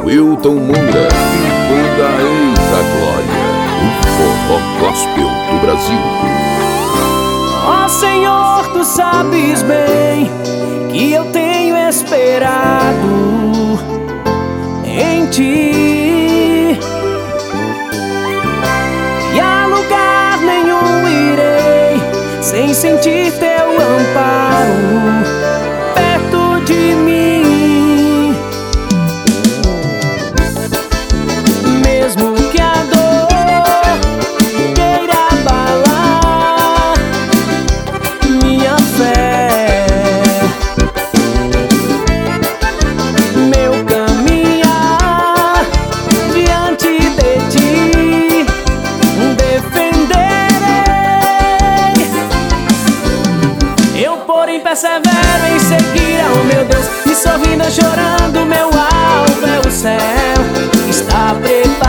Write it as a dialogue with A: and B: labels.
A: Wilton Moura e toda a Eita Glória, o forró gospel do Brasil.
B: Ó Senhor, tu sabes bem que eu tenho esperado em ti, e a lugar nenhum irei sem sentir teu amparo perto de mim. Mesmo que a dor queira abalar minha fé, meu caminhar diante de ti defenderei. Eu, porém, persevero em seguir ao meu Deus, e sorrindo, chorando, meu alvo é o céu. Está preparado